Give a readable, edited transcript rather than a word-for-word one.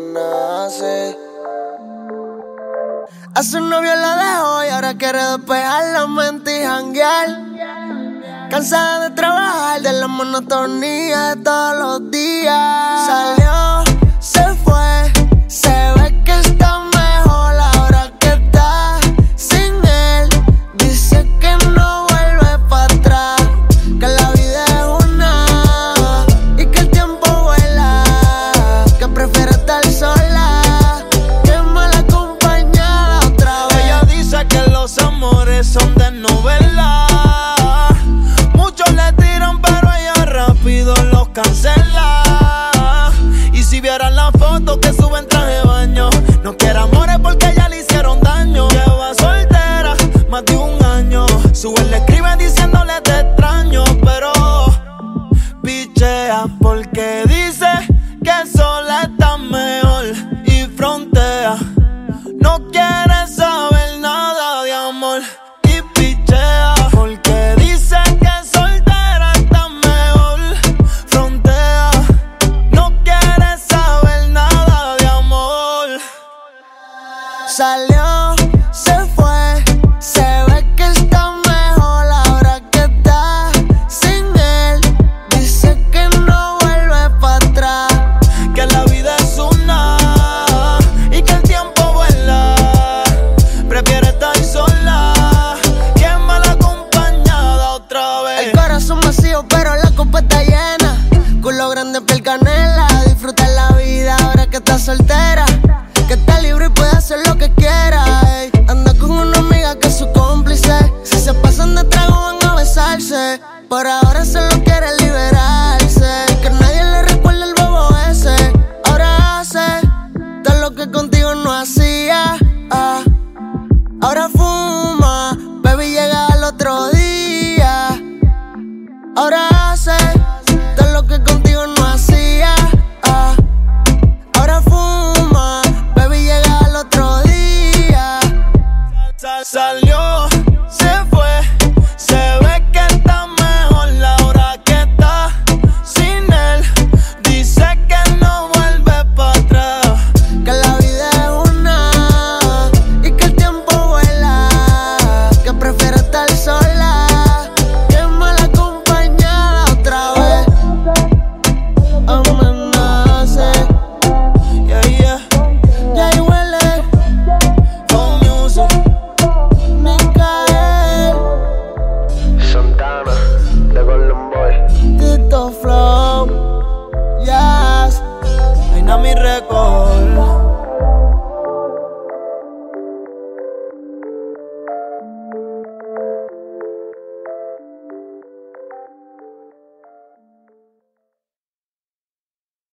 amenace. A su novio lo dejó y ahora quiere despejar la mente y janguear. Cansada de trabajar, de la monotonía de todos los días. Salió, se fue, se ve que está mejor ahora que está sin él. Dice que no vuelve para atrás, que la vida es una y que el tiempo vuela, que prefiere estar sola que mal acompañada otra vez. Ella dice que los amores son de novela. Muchos le tiran pero ella rápido los cancela. Y si vieran la foto que sube en traje de baño, no quiere amores porque ya le hicieron daño. Lleva soltera más de un año. Su ex le escribe diciéndole te extraño, pero pichea porque dice que sola está mejor y frontea. No quiere saber nada de amor y pichea porque dice que soltera está mejor, frontea. No quiere saber nada de amor. Salió, se fue, se ve que está mejor ahora que está sin él. Dice que no vuelve para atrás, Que la vida es una y que el tiempo vuela. Prefiere estar sola que mal acompañada otra el vez. corazón vacío pero la copa está llena. Culo grande, piel canela, disfruta la vida ahora que está soltera. Que está libre y puede hacer lo que quiera, ey. Anda con una amiga que es su cómplice. Si se pasan de trago van a besarse. Por ahora solo quiere liberarse, que nadie le recuerde el bobo ese. Ahora hace todo lo que contigo no hacía, ahora fuma, baby llega al otro día. Ahora hace todo lo que contigo no hacía, ahora fuma, baby llega al otro día. Salió, se fue, se ve que está mejor la hora que está sin él. Dice que no vuelve para atrás, Que la vida es una y que el tiempo vuela, que prefiere estar sola que mal acompañada otra vez. Amenace, yeah. ya huele, Con music. Micael, Santana, de Golden Boy. Tito Flow.